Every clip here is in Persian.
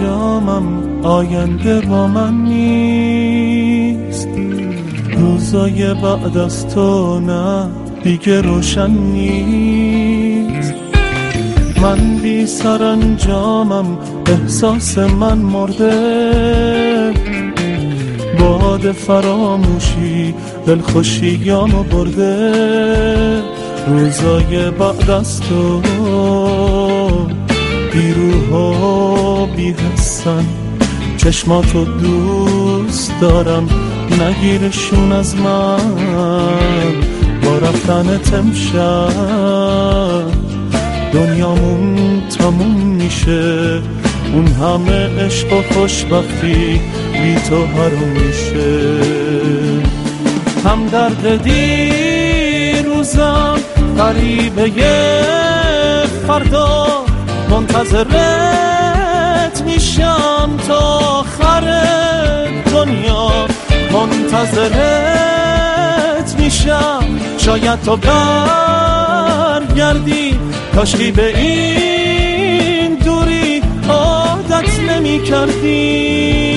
سرانجامم آینده با من نیست. روزای بعد از تو نه دیگه روشن نیست. من بی سرانجامم احساس من مرده. باد فراموشی دلخوشیامو برده. روزای بعد از تو بی روح و بی حسن. چشماتو دوست دارم نگیرشون از من. با رفتنت امشب دنیامون تموم میشه. اون همه عشق و خوشبختی بی تو حروم میشه. هم درد دیروزم قریبه فردا. منتظرت میشم تا آخر دنیا. منتظرت میشم شاید تو برگردی. کاشکی به این دوری عادت نمی کردی.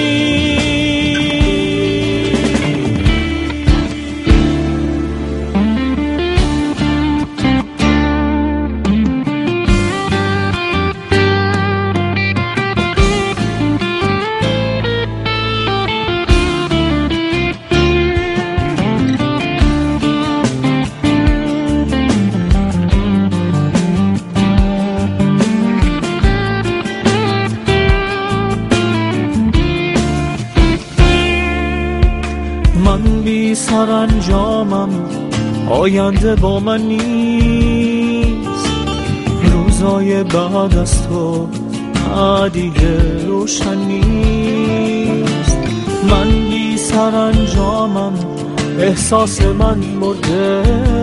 من بی سرانجامم آینده با من نیست. روزای بعد از تو دیگه روشن نیست. من بی سرانجامم احساس من مرده.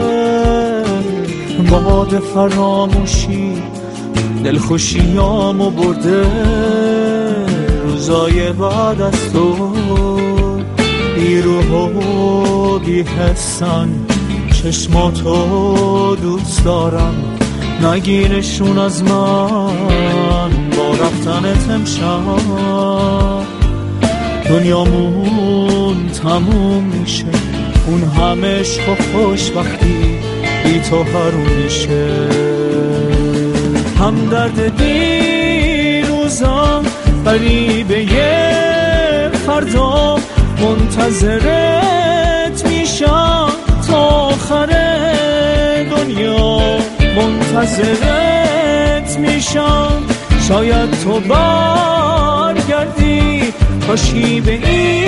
باد فراموشی دلخوشیامو برده. روزای بعد از تو بی روح و بی حسن. چشماتو دوست دارم نگیرشون از من. با رفتنت امشب دنیامون تموم میشه. اون همه عشق و خوشبختی بی تو حروم میشه. هم درد دیروزم قریبه فردا. منتظرت میشم تا آخر دنیا. منتظرت میشم شاید تو برگردی. کاشکی به این